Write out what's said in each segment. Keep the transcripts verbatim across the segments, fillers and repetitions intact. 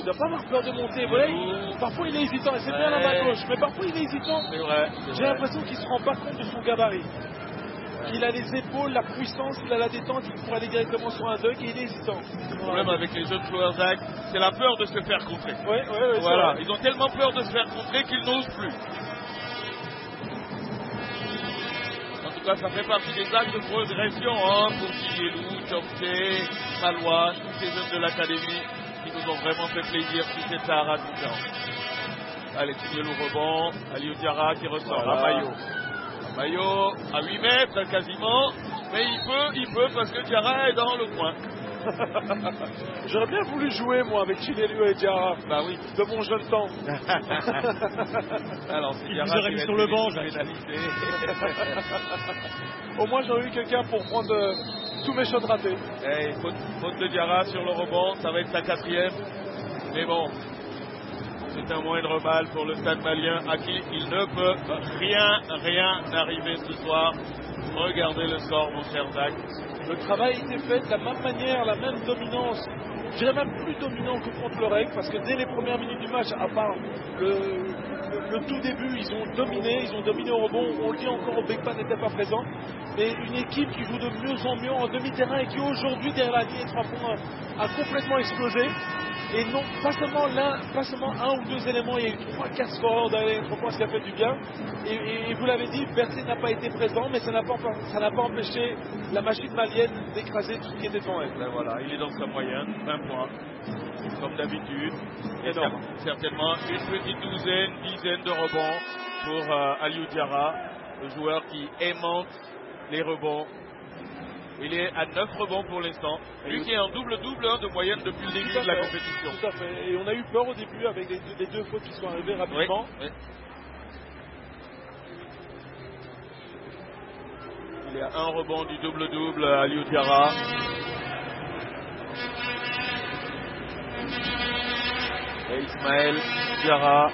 doit pas avoir peur de monter. Vous voyez, parfois il est hésitant, et c'est bien la main gauche, mais parfois il est hésitant. C'est vrai. J'ai l'impression qu'il se rend pas compte de son gabarit. Il a les épaules, la puissance, il a la détente, il pourrait aller directement sur un dunk et il est hésitant. Le problème avec les jeunes joueurs d'A C, c'est la peur de se faire contrer. Ouais, ouais, ouais, voilà, ils ont tellement peur de se faire contrer qu'ils n'osent plus. En tout cas, ça fait partie des actes de progression hein, pour Kielou, Chomte, Malouane, tous ces jeunes de l'académie qui nous ont vraiment fait plaisir sur cette Sahara différente. Allez, Kielou rebond, Aliou Diarra qui ressort, voilà. Amayo. Amayo à huit mètres quasiment, mais il peut, il peut parce que Diarra est dans le coin. J'aurais bien voulu jouer moi avec Chinelu et Diarra. Bah oui. De mon jeune temps. Alors c'est Diarra qui mis sur le banc, pénalisé. Au moins j'aurais eu quelqu'un pour prendre euh, tous mes shots ratés. Hey, faute, faute de Diarra sur le rebond, ça va être sa quatrième. Mais bon, c'est un moindre mal pour le Stade Malien à qui il ne peut rien, rien arriver ce soir. Regardez le score, mon cher Zach. Le travail a été fait de la même manière, la même dominance. Je dirais même plus dominant que contre le Reg, parce que dès les premières minutes du match, à part le, le, le tout début, ils ont dominé, ils ont dominé au rebond. On le dit encore, Bekpa n'était pas présent. Mais une équipe qui joue de mieux en mieux en demi-terrain et qui aujourd'hui, derrière la ligne des trois points, a complètement explosé. Et non, pas seulement l'un, pas seulement un ou deux éléments, il y a eu trois, quatre scoreurs derrière les trois points, ce qui a fait du bien. Et, et, et vous l'avez dit, Berthet n'a pas été présent, mais ça n'a pas, ça n'a pas empêché la machine malienne d'écraser tout ce qui était devant elle. Ben voilà, il est dans sa moyenne, vingt points, comme d'habitude. Et Énorme. Certainement une petite douzaine, dizaine de rebonds pour euh, Aliou Diarra, le joueur qui aimante les rebonds. Il est à neuf rebonds pour l'instant. Lui qui est en double-double hein, de moyenne depuis le début de la compétition. Tout à fait. Et on a eu peur au début avec les deux, les deux fautes qui sont arrivées rapidement. Oui, oui. Il est à un rebond du double-double à Aliou Diarra. Et Ismaël Diarra.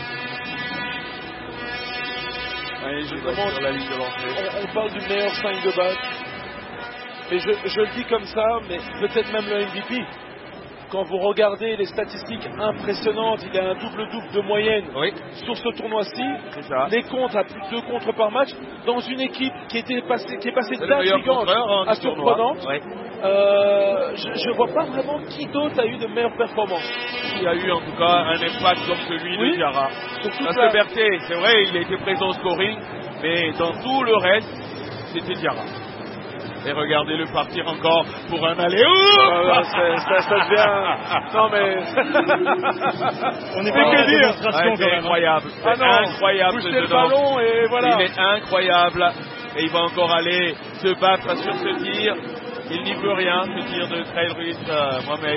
Allez, je demande, sur la ligne de l'entrée. On, on parle du meilleur cinq de base. Et je, je le dis comme ça, mais peut-être même le M V P. Quand vous regardez les statistiques impressionnantes, il a un double-double de moyenne oui. sur ce tournoi-ci. Les comptes à plus de deux contres par match, dans une équipe qui, était passée, qui est passée d'intrigante hein, à surprenante. Oui. Euh, je ne vois pas vraiment qui d'autre a eu de meilleures performances. Il y a eu en tout cas un impact comme celui oui. de Diarra. Parce la... que Berthet, c'est vrai, il a été présent au scoring, mais dans tout le reste, c'était Diarra. Et regardez-le partir encore pour un aller. Ah, ça, ça, ça devient. Non mais. On est pas que dire. Ouais, c'est incroyable. C'est ah incroyable. Pousser le ballon et voilà. Il est incroyable. Et il va encore aller se battre sur ce tir. Il n'y peut rien, ce tir de Trail Ruiz euh, Mohamed.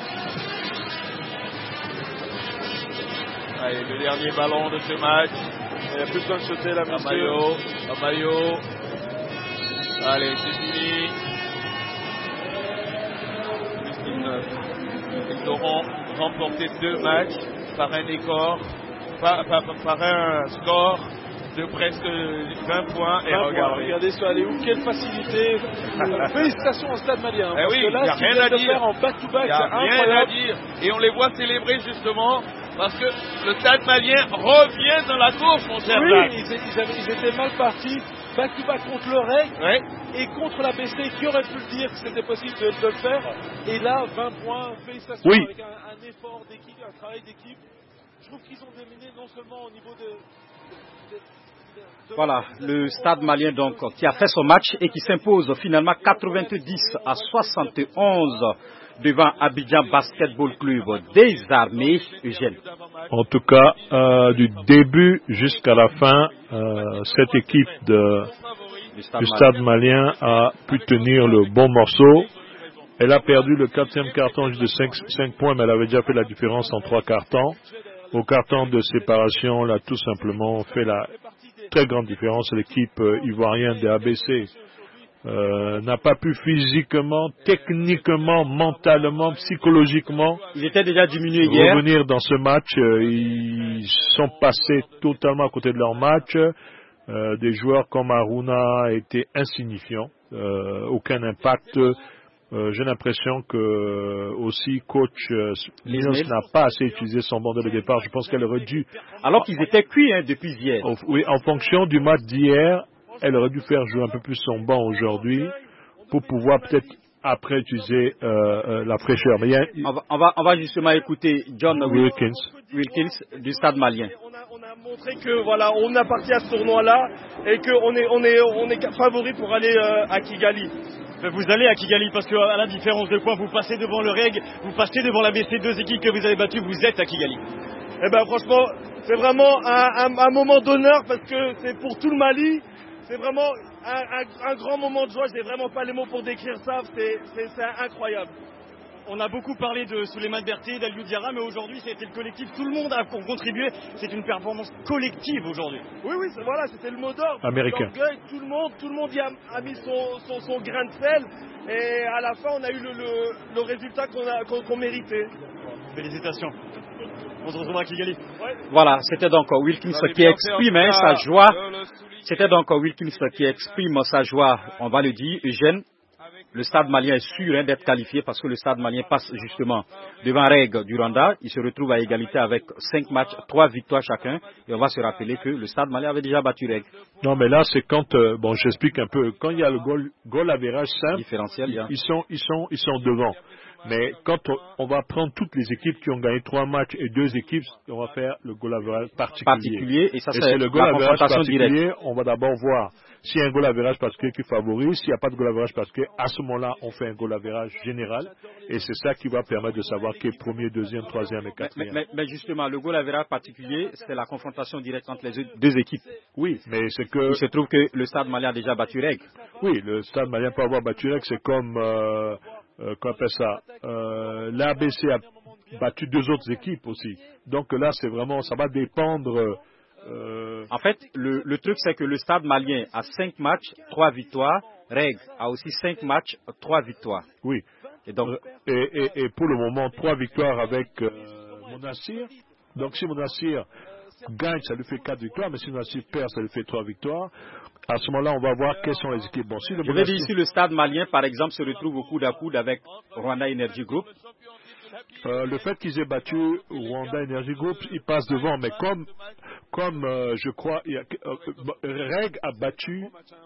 Allez, le dernier ballon de ce match. Il n'y a plus besoin de sauter là, monsieur. Amayo. Amayo. Allez, c'est fini. Ils auront remporté deux matchs par un écart, par, par, par un score de presque vingt points. Et regardez. Regardez ça, allez où, quelle facilité. Félicitations au Stade Malien. Eh parce oui, que là, il n'y a rien à dire. En back-to-back, il n'y a rien incroyable. à dire. Et on les voit célébrer justement parce que le Stade Malien revient dans la course, mon cher. Oui, ils, ils, avaient, ils étaient mal partis. Back-to-back contre le Reg ouais. et contre la B C qui aurait pu le dire que c'était possible de, de le faire. Et là, vingt points, félicitations oui. avec un, un effort d'équipe, un travail d'équipe. Je trouve qu'ils ont dominé non seulement au niveau de... de, de, de voilà, le Stade Malien donc qui a fait son match et qui s'impose finalement quatre-vingt-dix à soixante et onze devant Abidjan Basketball Club des Armées. Eugène. En tout cas, euh, du début jusqu'à la fin, euh, cette équipe de, du Stade, du Stade Malien a pu tenir le bon morceau. Elle a perdu le quatrième carton de cinq points, mais elle avait déjà fait la différence en trois cartons. Au carton de séparation, elle a tout simplement fait la très grande différence. L'équipe euh, ivoirienne des A B C Euh, n'a pas pu physiquement, techniquement, mentalement, psychologiquement ils étaient déjà diminués hier. revenir dans ce match. Euh, ils sont passés totalement à côté de leur match. Euh, des joueurs comme Aruna étaient insignifiants, euh, aucun impact. Euh, j'ai l'impression que euh, aussi coach euh, Mills n'a pas assez utilisé son banc de départ. Je pense qu'elle aurait dû... Alors qu'ils étaient cuits hein, depuis hier. En, oui, en fonction du match d'hier, elle aurait dû faire jouer un peu plus son banc aujourd'hui pour pouvoir peut-être après utiliser euh, euh, la fraîcheur. Mais il y a... on, va, on, va, on va justement écouter John Wilkins, Wilkins du Stade Malien. On a, on a montré que voilà, on appartient à ce tournoi-là et qu'on est, on est, on est favori pour aller euh, à Kigali. Vous allez à Kigali parce que à la différence de points, vous passez devant le R E G, vous passez devant l'A B C, deux équipes que vous avez battues, vous êtes à Kigali. Eh ben franchement, c'est vraiment un, un, un moment d'honneur parce que c'est pour tout le Mali. C'est vraiment un, un, un grand moment de joie. Je n'ai vraiment pas les mots pour décrire ça. C'est, c'est, c'est incroyable. On a beaucoup parlé de Souleymane Berté, d'Aliou Diarra, mais aujourd'hui c'était le collectif. Tout le monde a contribué. C'est une performance collective aujourd'hui. Oui, oui, c'est, voilà, c'était le mot d'ordre. Américain. Tout le monde, tout le monde y a, a mis son, son, son grain de sel. Et à la fin, on a eu le, le, le résultat qu'on, a, qu'on, qu'on méritait. Félicitations. On se retrouve à Kigali. Ouais. Voilà, c'était donc Wilkins qui exprime hein, sa joie. C'était donc Wilkins qui exprime sa joie, on va le dire. Eugène, le Stade Malien est sûr hein, d'être qualifié parce que le Stade Malien passe justement devant R E G du Rwanda. Il se retrouve à égalité avec cinq matchs, trois victoires chacun. Et on va se rappeler que le Stade Malien avait déjà battu R E G. Non, mais là, c'est quand, euh, bon, j'explique un peu, quand il y a le goal, goal average simple, différentiel, ils, ils, sont, ils, sont, ils sont devant. Mais quand on, on va prendre toutes les équipes qui ont gagné trois matchs et deux équipes, on va faire le goal average particulier. particulier et ça, et c'est, c'est le goal average particulier. Directe. On va d'abord voir s'il y a un goal average particulier qui favorise. S'il n'y a pas de goal average particulier, à ce moment-là, on fait un goal average général. Et c'est ça qui va permettre de savoir qui est premier, deuxième, troisième et quatrième. Mais, mais, mais justement, le goal average particulier, c'est la confrontation directe entre les deux équipes. Oui, mais c'est que... Il se trouve que le Stade Malien a déjà battu R E G. Oui, le Stade Malien peut avoir battu R E G. C'est comme... Euh, Euh, qu'on appelle ça, euh, l'A B C a battu deux autres équipes aussi. Donc là, c'est vraiment, ça va dépendre. Euh... En fait, le, le truc, c'est que le Stade Malien a cinq matchs, trois victoires. R E G a aussi cinq matchs, trois victoires. Oui. Et, donc, et, et, et pour le moment, trois victoires avec euh, Monastir. Donc si Monastir gagne, ça lui fait quatre victoires, mais si Monastir perd, ça lui fait trois victoires. À ce moment-là, on va voir quelles sont les équipes. Bon, si le Je vais dire ici, le Stade Malien, par exemple, se retrouve au coude à coude avec Rwanda Energy Group. Euh, le fait qu'ils aient battu Rwanda Energy Group, ils passent devant. Mais comme, comme euh, je crois, il y a, euh, R E G a battu,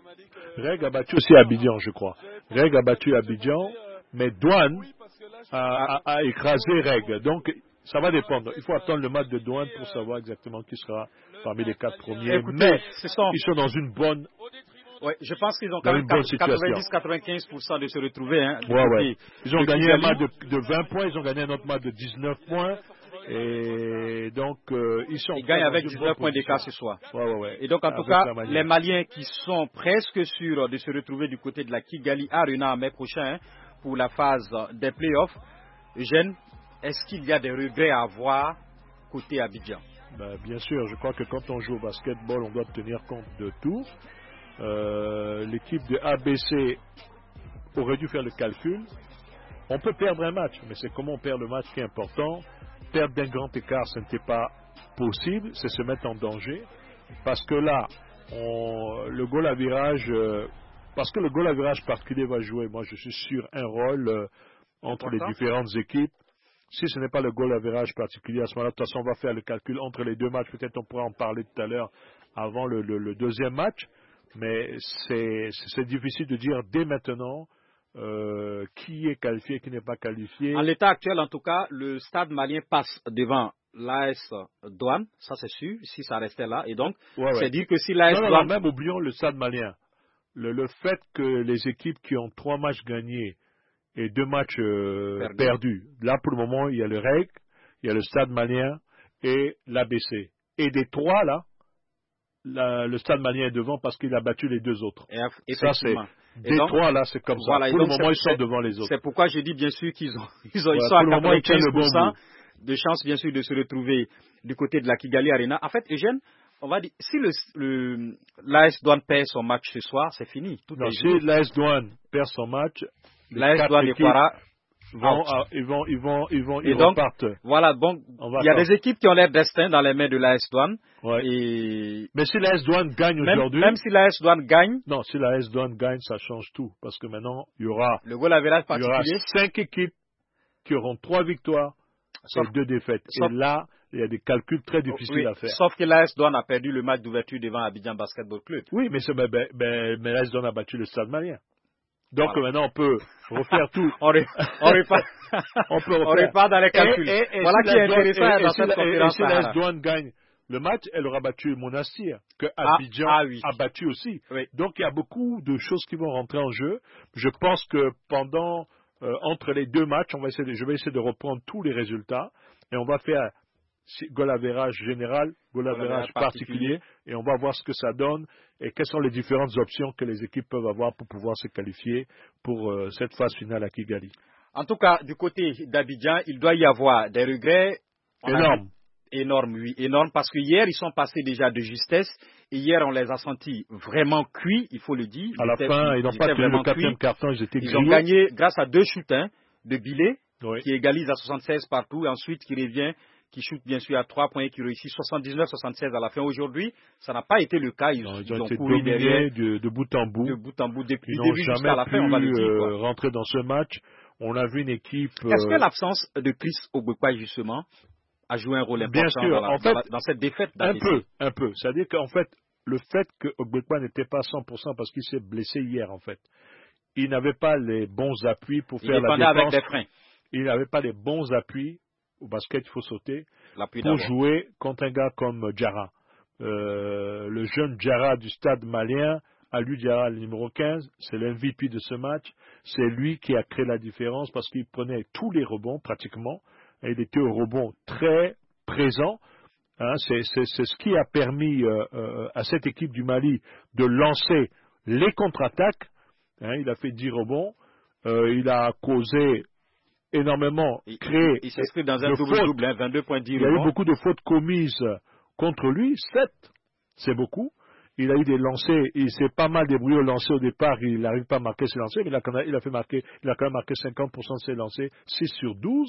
R E G a battu aussi Abidjan, je crois. R E G a battu Abidjan, mais Douane a, a, a écrasé R E G. Donc, ça va dépendre. Il faut attendre le match de Douane pour savoir exactement qui sera parmi les quatre premiers. Écoutez, mais sont... ils sont dans une bonne... Oui, je pense qu'ils ont quand même quatre-vingt-dix à quatre-vingt-quinze pour cent de se retrouver. Hein, ouais, ouais. Ils ont gagné un match de, de vingt points, ils ont gagné un autre match de dix-neuf points. Et donc, euh, ils sont... Ils gagnent avec dix-neuf points d'écart ce soir. Ouais, ouais, ouais. Et donc, en tout cas, les Maliens qui sont presque sûrs de se retrouver du côté de la Kigali Arena en mai prochain hein, pour la phase des playoffs. Eugène, est-ce qu'il y a des regrets à avoir côté Abidjan? Ben, bien sûr, je crois que quand on joue au basketball, on doit tenir compte de tout. Euh, l'équipe de A B C aurait dû faire le calcul. On peut perdre un match, mais c'est comment on perd le match qui est important. Perdre d'un grand écart, ce n'était pas possible, c'est se mettre en danger. Parce que là, on, le goal à virage, euh, parce que le goal à virage particulier va jouer, moi je suis sûr, un rôle euh, entre les différentes équipes. Si ce n'est pas le goal à virage particulier, à ce moment-là, de toute façon, on va faire le calcul entre les deux matchs. Peut-être on pourra en parler tout à l'heure avant le, le, le deuxième match. Mais c'est, c'est difficile de dire dès maintenant euh, qui est qualifié, qui n'est pas qualifié. En l'état actuel, en tout cas, le Stade Malien passe devant l'A S Douane, ça c'est sûr, si ça restait là. Et donc, ouais, c'est ouais. dire que si l'A S non, non, Douane... Non, même oublions le Stade Malien. Le, le fait que les équipes qui ont trois matchs gagnés et deux matchs euh, Perdu. perdus, là pour le moment, il y a le R E G, il y a le Stade Malien et l'A B C. Et des trois là, La, le Stade Malien est devant parce qu'il a battu les deux autres. Et ça, c'est des trois là, c'est comme voilà, ça. Pour le moment, ils sont devant les autres. C'est pourquoi je dis bien sûr qu'ils ont, ils ont, ouais, ils sont à quatre-vingt-quinze pour cent bon de chance bien sûr de se retrouver du côté de la Kigali Arena. En fait, Eugène, on va dire si le, le l'A S Douane perd son match ce soir, c'est fini. Tout non, est si l'A S Douane perd son match, l'A S Douane et Kwara vont, ah, ils vont, ils vont, ils vont, et ils donc, repartent. Voilà, bon, il y a des équipes qui ont leur destin dans les mains de l'A S Douane. Ouais. Et mais si l'A S Douane gagne même, aujourd'hui, même si l'A S Douane gagne, non, si l'A S Douane gagne, ça change tout, parce que maintenant il y aura, le goal average il y aura cinq équipes qui auront trois victoires sauf, et deux défaites. Sauf, et là, il y a des calculs très difficiles oui, à faire. Sauf que l'A S Douane a perdu le match d'ouverture devant Abidjan Basketball Club. Oui, mais, ben, ben, ben, mais l'A S Douane a battu le Stade Malien. Donc voilà. Maintenant, on peut refaire tout. on, re, on, repart, on peut refaire. On repart dans les calculs. Et, et, et voilà si qui est intéressant et, dans et cette si conférence. Et si l'A S Douane gagne le match, elle aura battu Monastir, que Abidjan ah, ah, oui. a battu aussi. Oui. Donc il y a beaucoup de choses qui vont rentrer en jeu. Je pense que pendant, euh, entre les deux matchs, on va essayer de, je vais essayer de reprendre tous les résultats et on va faire goal average général, goal average particulier, et on va voir ce que ça donne et quelles sont les différentes options que les équipes peuvent avoir pour pouvoir se qualifier pour euh, cette phase finale à Kigali. En tout cas, du côté d'Abidjan, il doit y avoir des regrets énormes. Énormes, oui, énormes, parce que hier, ils sont passés déjà de justesse, et hier, on les a sentis vraiment cuits, il faut le dire. À la fin, ils n'ont pas tenu le quatrième carton, ils étaient Ils ont gagné grâce à deux shoots hein, de Billet, oui. qui égalise à soixante-seize partout, et ensuite qui revient, qui shoot bien sûr à trois points, qui réussit soixante-dix-neuf soixante-seize à la fin. Aujourd'hui, ça n'a pas été le cas. Ils, non, ils, ils ont, ont été couru derrière de, de bout en bout. De bout en bout, depuis ils le début jusqu'à la fin, on va le dire. Ils n'ont quoi. jamais pu rentrer dans ce match. On a vu une équipe... Est-ce euh... que l'absence de Chris Ogbekwa, justement, a joué un rôle important bien sûr, dans, la, en fait, dans, la, dans cette défaite Un peu, un peu. C'est-à-dire qu'en fait, le fait que Ogbekwa n'était pas à cent pour cent parce qu'il s'est blessé hier, en fait. Il n'avait pas les bons appuis pour il faire la défense. Avec des freins. Il n'avait pas les bons appuis. Au basket, il faut sauter L'appui pour jouer contre un gars comme Diarra. Euh, le jeune Diarra du Stade Malien, Aliou Diarra, le numéro quinze, c'est l'M V P de ce match. C'est lui qui a créé la différence parce qu'il prenait tous les rebonds pratiquement. Et il était au rebond très présent. Hein, c'est, c'est, c'est ce qui a permis euh, euh, à cette équipe du Mali de lancer les contre-attaques. Hein, il a fait dix rebonds. Euh, il a causé énormément créé. Il, il s'inscrit dans un double-double, hein, vingt-deux points dix. Il y a eu beaucoup de fautes commises contre lui, sept, c'est beaucoup. Il a eu des lancers, il s'est pas mal débrouillé au lancer au départ, il n'arrive pas à marquer ses lancers, mais il a, quand même, il a fait marquer, il a quand même marqué cinquante pour cent de ses lancers, six sur douze.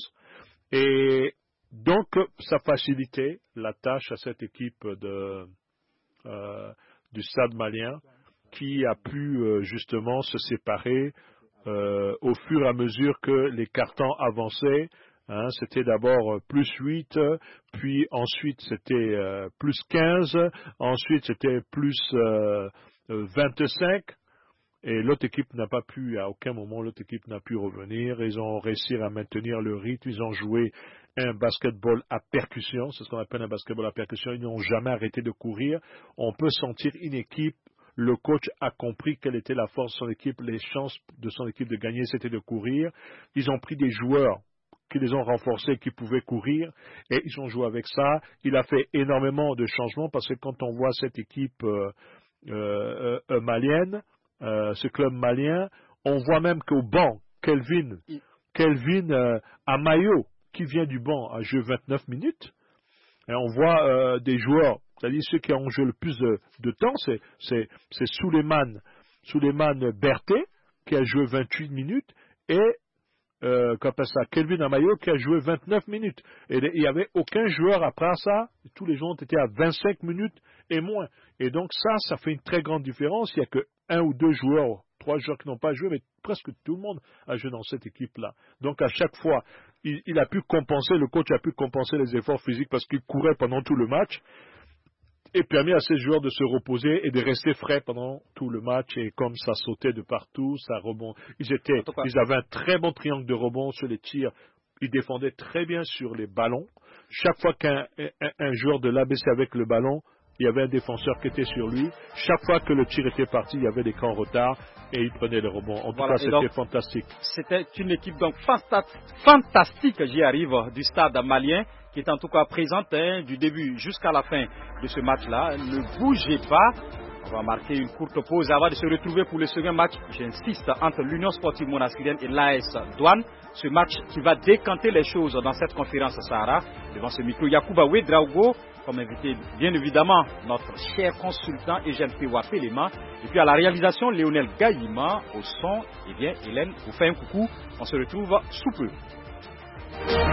Et donc, ça facilitait la tâche à cette équipe de, euh, du Stade Malien qui a pu euh, justement se séparer Euh, au fur et à mesure que les cartons avançaient. Hein, c'était d'abord plus huit, puis ensuite c'était euh, plus quinze, ensuite c'était plus euh, vingt-cinq, et l'autre équipe n'a pas pu, à aucun moment l'autre équipe n'a pu revenir. Ils ont réussi à maintenir le rythme, ils ont joué un basketball à percussion, c'est ce qu'on appelle un basketball à percussion, ils n'ont jamais arrêté de courir. On peut sentir une équipe. Le coach a compris quelle était la force de son équipe, les chances de son équipe de gagner, c'était de courir. Ils ont pris des joueurs qui les ont renforcés, qui pouvaient courir, et ils ont joué avec ça. Il a fait énormément de changements, parce que quand on voit cette équipe euh, euh, euh, malienne, euh, ce club malien, on voit même qu'au banc, Kelvin, Kelvin euh, Amayo, qui vient du banc, a joué vingt-neuf minutes, et on voit euh, des joueurs, c'est-à-dire ceux qui ont joué le plus de, de temps, c'est, c'est, c'est Souleymane, Souleymane Berté, qui a joué vingt-huit minutes, et euh, quand ça, Kelvin Amayo, qui a joué vingt-neuf minutes. Et il n'y avait aucun joueur après ça, tous les joueurs ont été à vingt-cinq minutes et moins. Et donc ça, ça fait une très grande différence. Il n'y a que un ou deux joueurs, trois joueurs qui n'ont pas joué, mais presque tout le monde a joué dans cette équipe-là. Donc à chaque fois, il, il a pu compenser, le coach a pu compenser les efforts physiques parce qu'il courait pendant tout le match, et permis à ces joueurs de se reposer et de rester frais pendant tout le match. Et comme ça sautait de partout, ça rebond. Ils étaient, ils avaient un très bon triangle de rebond sur les tirs. Ils défendaient très bien sur les ballons. Chaque fois qu'un un, un joueur de l'A B C avec le ballon, il y avait un défenseur qui était sur lui. Chaque fois que le tir était parti, il y avait des camps en retard et il prenait le rebond. En voilà, tout cas, c'était donc fantastique. C'était une équipe donc fantastique, j'y arrive, du stade malien, qui est en tout cas présente hein, du début jusqu'à la fin de ce match-là. Ne bougez pas. On va marquer une courte pause avant de se retrouver pour le second match, j'insiste, entre l'Union Sportive Monasquirienne et l'A S Douane. Ce match qui va décanter les choses dans cette conférence Sahara. Devant ce micro, Yacouba Ouedraogo, comme invité bien évidemment notre cher consultant Eugène Pewa Pelema. Et puis à la réalisation, Léonel Gaïma. Au son, eh bien, Hélène vous fait un coucou. On se retrouve sous peu.